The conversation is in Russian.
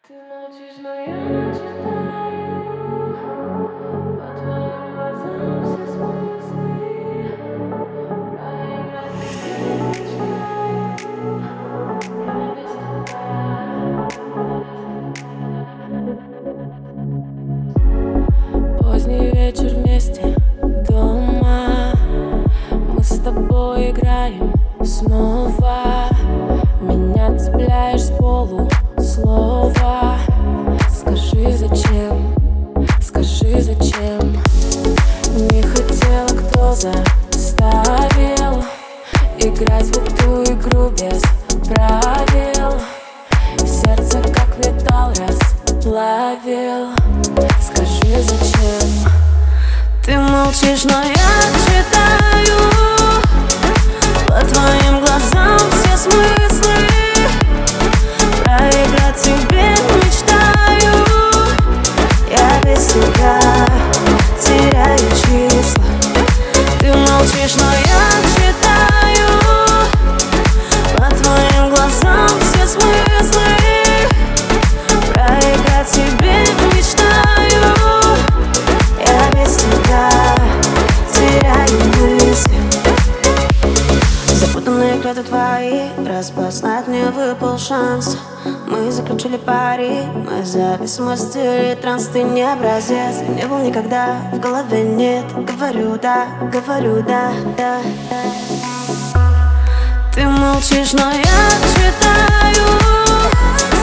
Ты молчишь, но я читаю по твоим глазам все смыслы. Проиграть тебе мечтаю, я без тебя. Поздний вечер вместе дома, мы с тобой играем снова. Меня цепляешь с полу слова. Скажи зачем, скажи зачем. Не хотела, кто заставил играть в эту игру без правил. Сердце как металл расплавил. Скажи зачем. Ты молчишь, но я читаю по твоим глазам все смыслы. Проиграть тебе мечтаю, я без тебя теряю числа. Ты молчишь, но я читаю по твоим глазам все смыслы. Проиграть тебе мечтаю, я без тебя теряю мысли. Запутанные клеты твои, распознать мне выпал шанс. Мы заключили пари, мы зависимости, транс. Ты не образец, не был никогда, в голове нет. Говорю да, да. Ты молчишь, но я читаю